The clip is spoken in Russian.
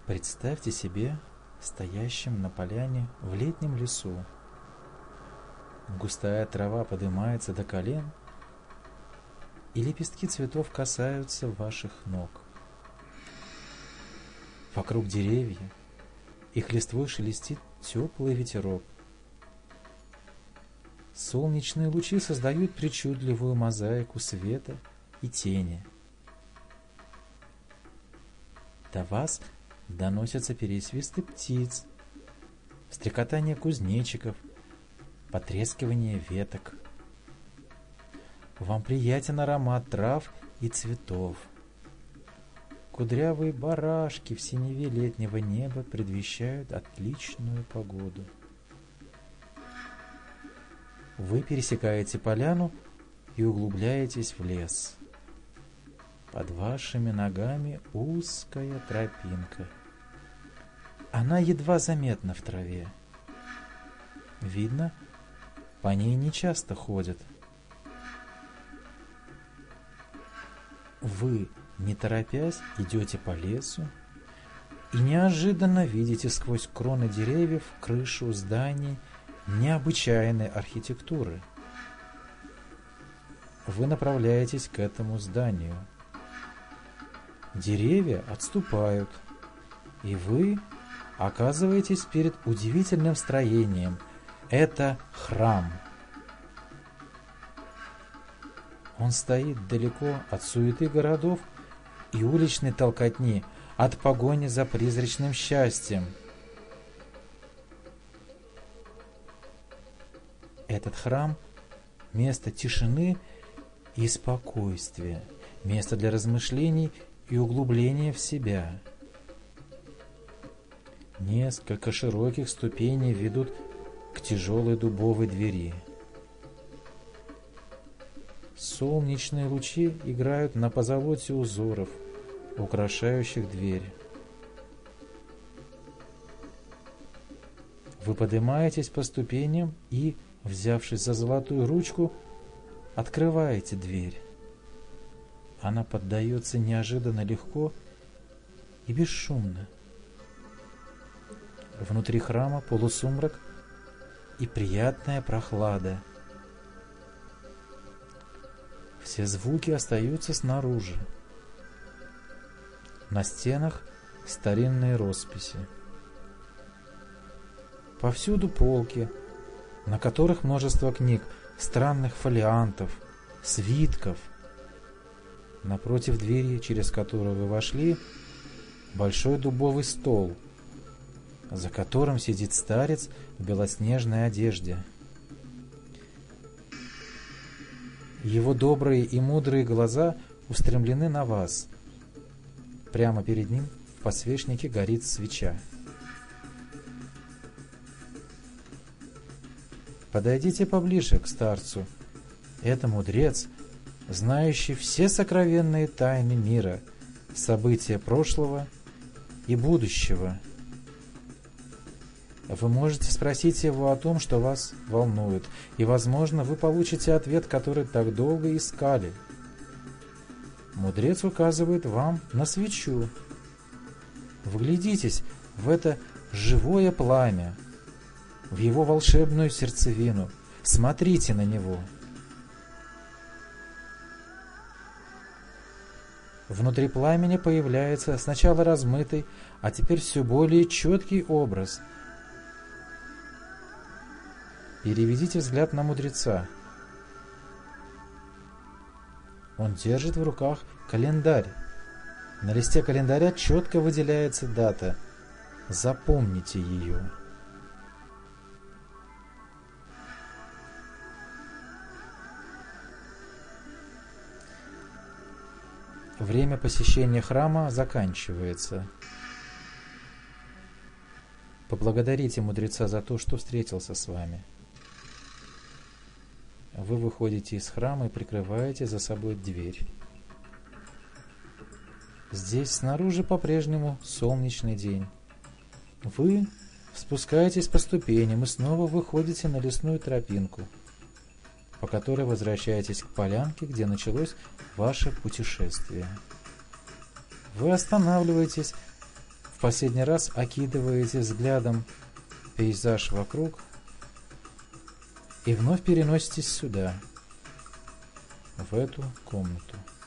Представьте себе стоящим на поляне в летнем лесу. Густая трава поднимается до колен, и лепестки цветов касаются ваших ног. Вокруг деревья, их листвой шелестит теплый ветерок. Солнечные лучи создают причудливую мозаику света и тени. До вас доносятся пересвисты птиц, стрекотание кузнечиков, потрескивание веток. Вам приятен аромат трав и цветов. Кудрявые барашки в синеве летнего неба предвещают отличную погоду. Вы пересекаете поляну и углубляетесь в лес. Под вашими ногами узкая тропинка. Она едва заметна в траве. Видно, по ней нечасто ходят. Вы, не торопясь, идете по лесу и неожиданно видите сквозь кроны деревьев крышу зданий необычайной архитектуры. Вы направляетесь к этому зданию. Деревья отступают, и вы оказываетесь перед удивительным строением. Это храм. Он стоит далеко от суеты городов и уличной толкотни, от погони за призрачным счастьем. Этот храм – место тишины и спокойствия, место для размышлений и углубления в себя. Несколько широких ступеней ведут к тяжелой дубовой двери. Солнечные лучи играют на позолоте узоров, украшающих дверь. Вы поднимаетесь по ступеням и, взявшись за золотую ручку, открываете дверь. Она поддается неожиданно легко и бесшумно. Внутри храма полусумрак и приятная прохлада. Все звуки остаются снаружи. На стенах старинные росписи. Повсюду полки, на которых множество книг, странных фолиантов, свитков. Напротив двери, через которую вы вошли, большой дубовый стол, за которым сидит старец в белоснежной одежде. Его добрые и мудрые глаза устремлены на вас. Прямо перед ним в подсвечнике горит свеча. Подойдите поближе к старцу. Это мудрец, знающий все сокровенные тайны мира, события прошлого и будущего. Вы можете спросить его о том, что вас волнует, и, возможно, вы получите ответ, который так долго искали. Мудрец указывает вам на свечу. Вглядитесь в это живое пламя, в его волшебную сердцевину. Смотрите на него. Внутри пламени появляется сначала размытый, а теперь все более четкий образ. Переведите взгляд на мудреца. Он держит в руках календарь. На листе календаря четко выделяется дата. Запомните ее. Время посещения храма заканчивается. Поблагодарите мудреца за то, что встретился с вами. Вы выходите из храма и прикрываете за собой дверь. Здесь снаружи по-прежнему солнечный день. Вы спускаетесь по ступеням и снова выходите на лесную тропинку, по которой возвращаетесь к полянке, где началось ваше путешествие. Вы останавливаетесь в последний раз окидываете взглядом пейзаж вокруг и вновь переноситесь сюда, в эту комнату.